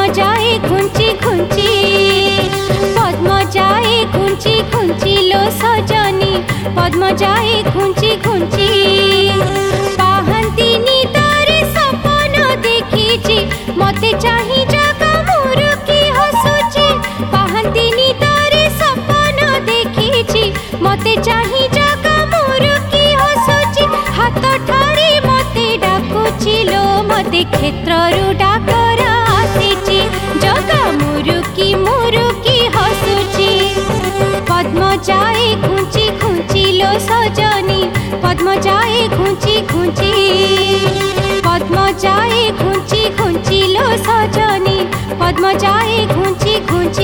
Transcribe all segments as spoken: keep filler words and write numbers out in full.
जाए घुंची घुंची पद्म जाए घुंची घुंची लो सजनी पद्म जाए घुंची घुंची पाहंती निदारे सपन देखिची मते चाही जगा मुरुकी हसुची पाहंती निदारे सपन देखिची मते चाही जगा मुरुकी हसुची हाथ ठारी मते डाकुची लो मते क्षेत्ररु डाकर आसीची जगा मुरुकी मुरुकी हसुची पद्म जाए घुंची घुंची लो सजनी पद्म जाए घुंची घुंची पद्म जाए घुंची घुंची लो सजनी पद्म जाए घुंची घुंची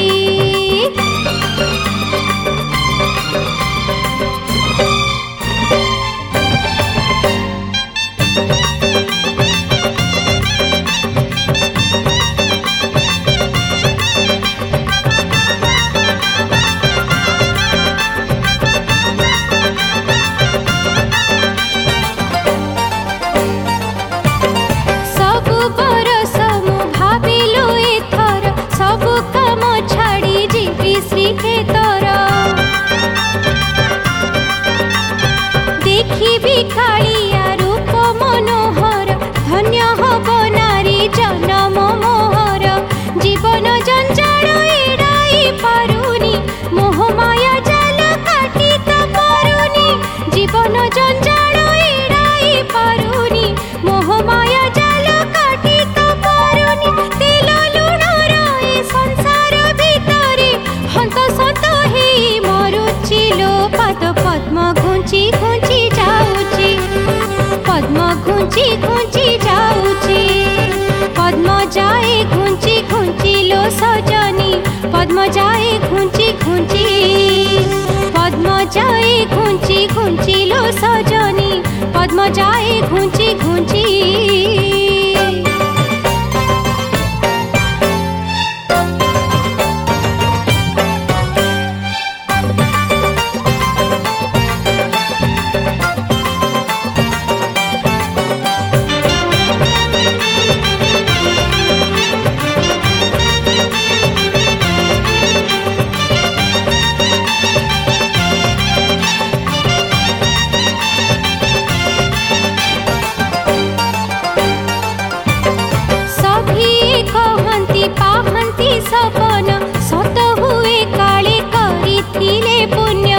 देखी कालिया रूप मनोहर धन्य हब नारी जन्म मोहर जीवन जंजाल एड़ाई पारुनी मोह माया जाल काटी तो पारुनी जीवन जंजाल एड़ाई पारुनी मोह माया जाल काटी तो पारुनी तेल लुण रहे संसार भितरे हंत सत हे मरुची लो पाद पद्म घुंची घुंची पद्म घुंची घुंची जाऊची पद्म जाए घुंची घुंची लो सजनी पद्म जाए घुंची घुंची पद्म जाए घुंची घुंची लो सजनी पद्म जाए घुंची घुंची पाहंती सपन सत हुए काले करिथिले पुण्य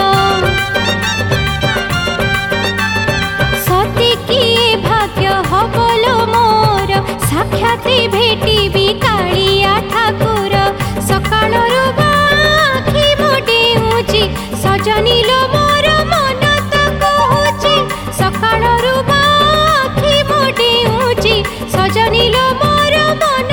सती किए भाग्य हबलो मोर साक्षात भेटिबी कालिया ठाकुर सकाळरु आखि मोडेउची सजनी लो मोर मन तो कहूची सकाळरु आखि मोडेउची सजनी लो मोर मन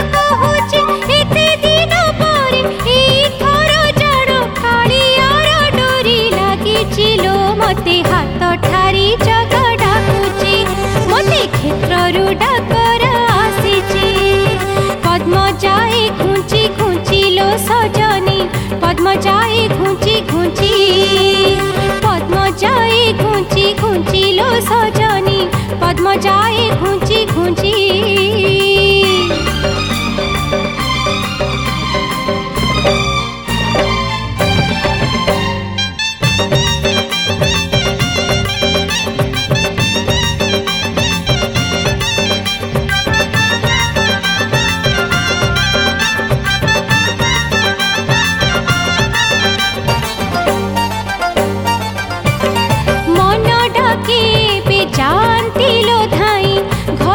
मते हाथ ठारी जग डाकुची मते क्षेत्ररु डाकर आसीची पद्म जाए घुंची घुंची लो सजनी पद्म जाए घुंची घुंची पद्म जाए घुंची घुंची लो सजनी पद्म जाए घुंची घुंची जानती लो धाई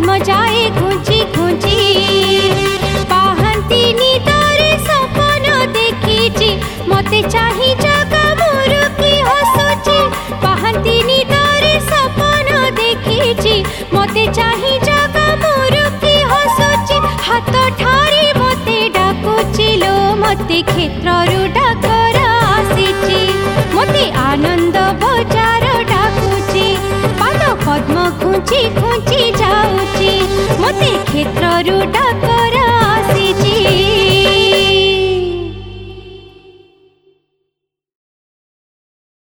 पद्म जाए घुंची घुंची पाहंती निदरे सपन देखिची मते चाही जगा मोर की हसुची पाहंती निदरे सपन देखिची मते चाही जगा मोर की हसुची हाथ ठारी मते डाकुची लो मते क्षेत्ररु डाकर आसीची मते आनंद बजार डाकुची पाद पद्म घुंची घुंची जाऊची मते क्षेत्ररु डाकर आसीची।